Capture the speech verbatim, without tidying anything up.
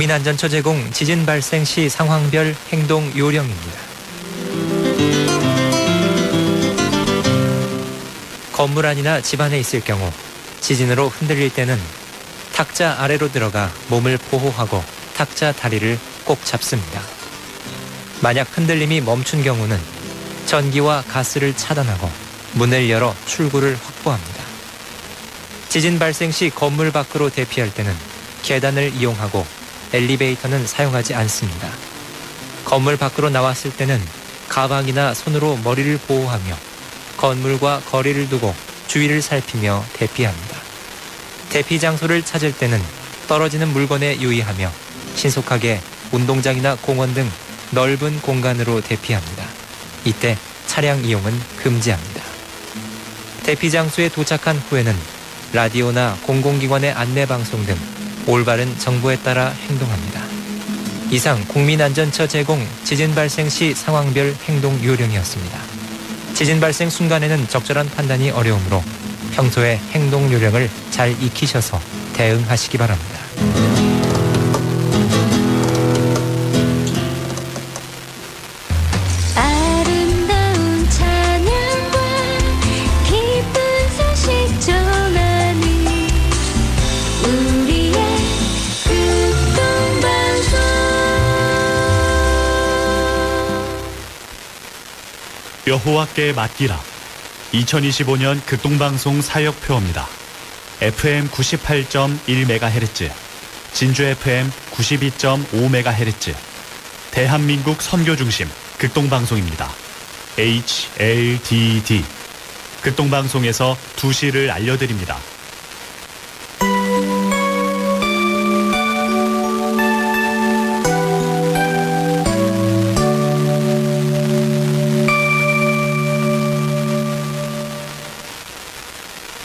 국민안전처 제공 지진 발생 시 상황별 행동 요령입니다. 건물 안이나 집 안에 있을 경우 지진으로 흔들릴 때는 탁자 아래로 들어가 몸을 보호하고 탁자 다리를 꼭 잡습니다. 만약 흔들림이 멈춘 경우는 전기와 가스를 차단하고 문을 열어 출구를 확보합니다. 지진 발생 시 건물 밖으로 대피할 때는 계단을 이용하고 엘리베이터는 사용하지 않습니다. 건물 밖으로 나왔을 때는 가방이나 손으로 머리를 보호하며 건물과 거리를 두고 주위를 살피며 대피합니다. 대피 장소를 찾을 때는 떨어지는 물건에 유의하며 신속하게 운동장이나 공원 등 넓은 공간으로 대피합니다. 이때 차량 이용은 금지합니다. 대피 장소에 도착한 후에는 라디오나 공공기관의 안내방송 등 올바른 정보에 따라 행동합니다. 이상 국민안전처 제공 지진 발생 시 상황별 행동 요령이었습니다. 지진 발생 순간에는 적절한 판단이 어려우므로 평소에 행동 요령을 잘 익히셔서 대응하시기 바랍니다. 아름다운 찬양과 기쁜 소식 전하니 우리의 극동방송. 여호와께 맡기라. 이천이십오 년 극동방송 사역표입니다. 에프엠 구십팔 점 일 메가헤르츠, 진주 에프엠 구십이 점 오 메가헤르츠, 대한민국 선교중심 극동방송입니다. 에이치 엘 디 디. 극동방송에서 두 시를 알려드립니다.